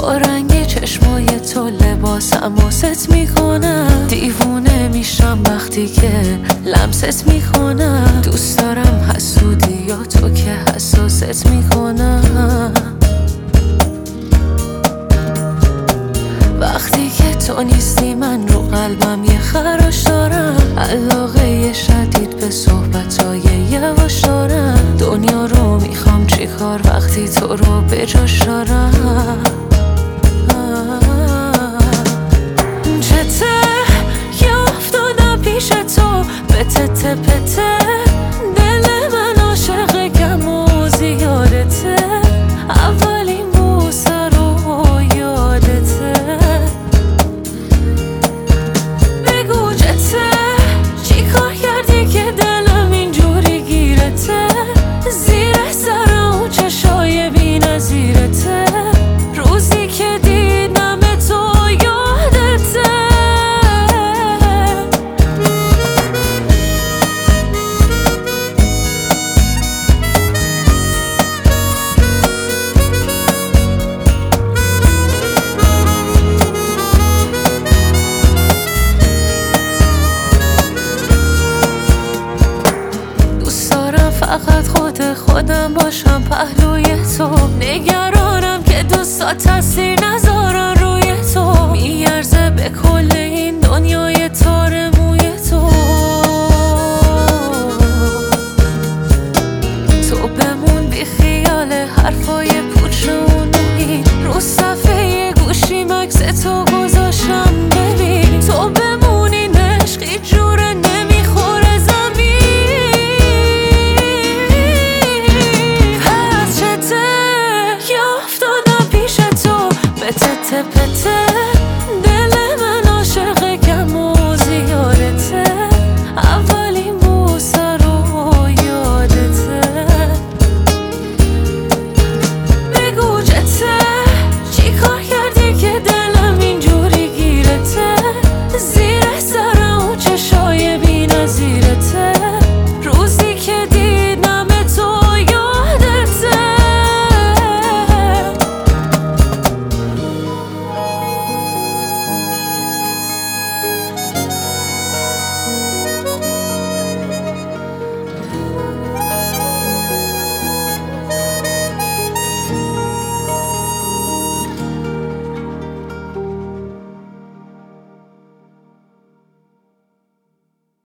با رنگ چشمای تو لباسم ست میکنم. دیوونه میشم وقتی که لمست میکنم. دوست دارم حسودی یا تو که حساست میکنم. وقتی که تو نیستی من رو قلبم یه خراش دارم. علاقه شدید به صحبتای یواش دارم. دنیا رو میخوام چیکار وقتی تو رو به جاش دارم. چته که افتادم پیش تو به تته پته. دل من عاشق کم و زیادته. اولین بوسه رو یادته. بگو چته چی کار کردی که دلم اینجوری گیرته. زیر سر اون چشای بی نظیرته. روزی که دیدم تو یادته. فقط خودم باشم پهلوی تو. نگرانم که دوستات تاثیر نذارن روی تو. میارزه به کل این دنیای تار موی تو. تو بمون بی خیال حرفای پوچ و محیط. رو